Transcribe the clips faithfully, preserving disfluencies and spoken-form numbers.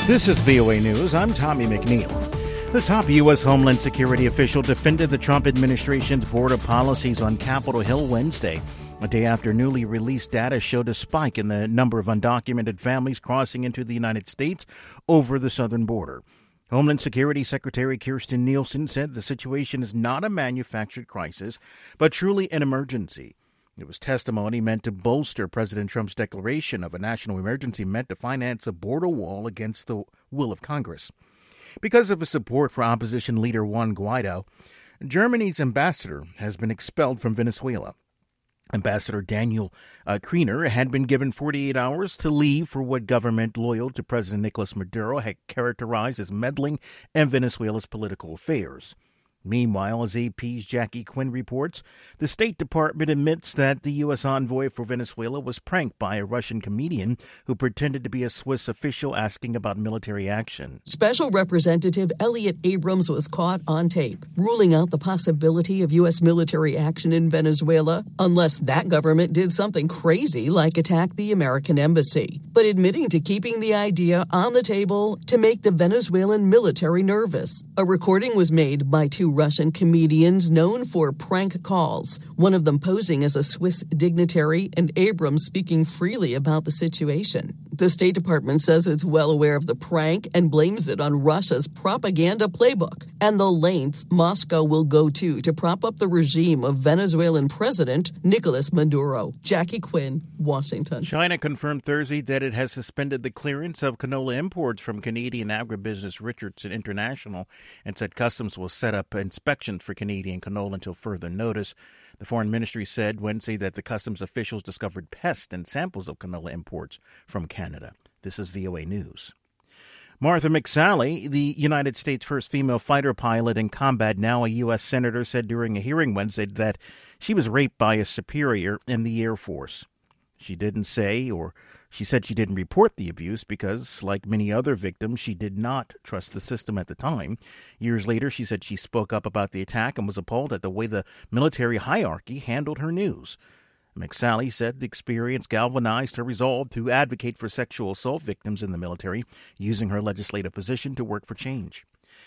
This is V O A News. I'm Tommy McNeil. The top U S. Homeland Security official defended the Trump administration's border policies on Capitol Hill Wednesday, a day after newly released data showed a spike in the number of undocumented families crossing into the United States over the southern border. Homeland Security Secretary Kirstjen Nielsen said the situation is not a manufactured crisis, but truly an emergency. It was testimony meant to bolster President Trump's declaration of a national emergency meant to finance a border wall against the will of Congress. Because of his support for opposition leader Juan Guaido, Germany's ambassador has been expelled from Venezuela. Ambassador Daniel uh, Kriener had been given forty-eight hours to leave for what government loyal to President Nicolas Maduro had characterized as meddling in Venezuela's political affairs. Meanwhile, as A P's Jackie Quinn reports, the State Department admits that the U S envoy for Venezuela was pranked by a Russian comedian who pretended to be a Swiss official asking about military action. Special Representative Elliot Abrams was caught on tape, ruling out the possibility of U S military action in Venezuela unless that government did something crazy like attack the American embassy, but admitting to keeping the idea on the table to make the Venezuelan military nervous. A recording was made by two Russian comedians known for prank calls, one of them posing as a Swiss dignitary and Abrams speaking freely about the situation. The State Department says it's well aware of the prank and blames it on Russia's propaganda playbook and the lengths Moscow will go to to prop up the regime of Venezuelan President Nicolas Maduro. Jackie Quinn, Washington. China confirmed Thursday that it has suspended the clearance of canola imports from Canadian agribusiness Richardson International and said customs will set up inspections for Canadian canola until further notice. The Foreign Ministry said Wednesday that the customs officials discovered pests in samples of canola imports from Canada. This is V O A News. Martha McSally, the United States' first female fighter pilot in combat, now a U S senator, said during a hearing Wednesday that she was raped by a superior in the Air Force. She didn't say, or she said she didn't report the abuse because, like many other victims, she did not trust the system at the time. Years later, she said she spoke up about the attack and was appalled at the way the military hierarchy handled her news. McSally said the experience galvanized her resolve to advocate for sexual assault victims in the military, using her legislative position to work for change.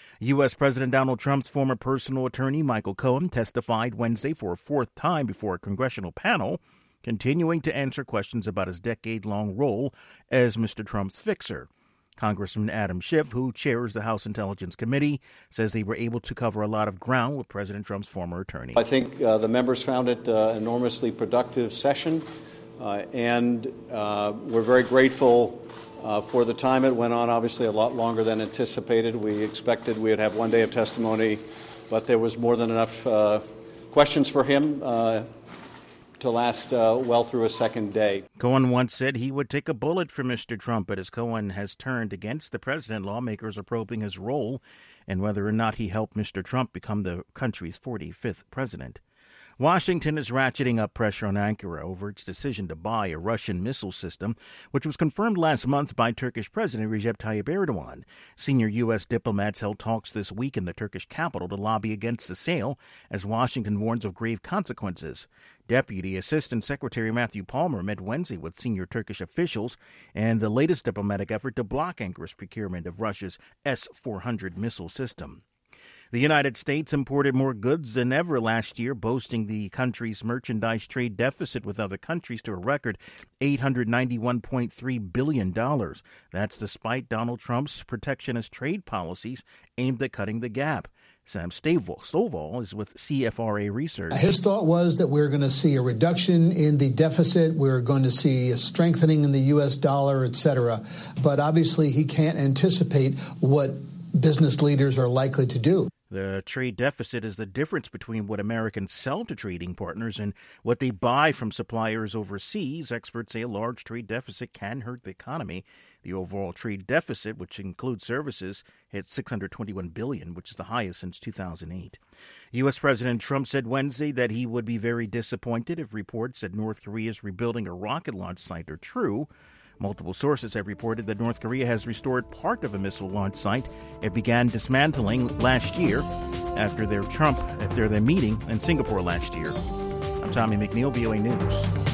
U S. President Donald Trump's former personal attorney, Michael Cohen, testified Wednesday for a fourth time before a congressional panel, continuing to answer questions about his decade-long role as Mister Trump's fixer. Congressman Adam Schiff, who chairs the House Intelligence Committee, says they were able to cover a lot of ground with President Trump's former attorney. I think uh, the members found it an uh, enormously productive session, uh, and uh, we're very grateful uh, for the time it went on, obviously a lot longer than anticipated. We expected we would have one day of testimony, but there was more than enough uh, questions for him uh, to last uh, well through a second day. Cohen once said he would take a bullet for Mister Trump, but as Cohen has turned against the president, lawmakers are probing his role and whether or not he helped Mister Trump become the country's forty-fifth president. Washington is ratcheting up pressure on Ankara over its decision to buy a Russian missile system, which was confirmed last month by Turkish President Recep Tayyip Erdogan. Senior U S diplomats held talks this week in the Turkish capital to lobby against the sale, as Washington warns of grave consequences. Deputy Assistant Secretary Matthew Palmer met Wednesday with senior Turkish officials and the latest diplomatic effort to block Ankara's procurement of Russia's S four hundred missile system. The United States imported more goods than ever last year, boasting the country's merchandise trade deficit with other countries to a record eight hundred ninety-one point three billion dollars. That's despite Donald Trump's protectionist trade policies aimed at cutting the gap. Sam Stovall is with C F R A Research. His thought was that we're going to see a reduction in the deficit. We're going to see a strengthening in the U S dollar, et cetera. But obviously he can't anticipate what business leaders are likely to do. The trade deficit is the difference between what Americans sell to trading partners and what they buy from suppliers overseas. Experts say a large trade deficit can hurt the economy. The overall trade deficit, which includes services, hit six hundred twenty-one billion dollars, which is the highest since two thousand eight. U S. President Trump said Wednesday that he would be very disappointed if reports that North Korea is rebuilding a rocket launch site are true. Multiple sources have reported that North Korea has restored part of a missile launch site it began dismantling last year after their Trump after their meeting in Singapore last year. I'm Tommy McNeil, V O A News.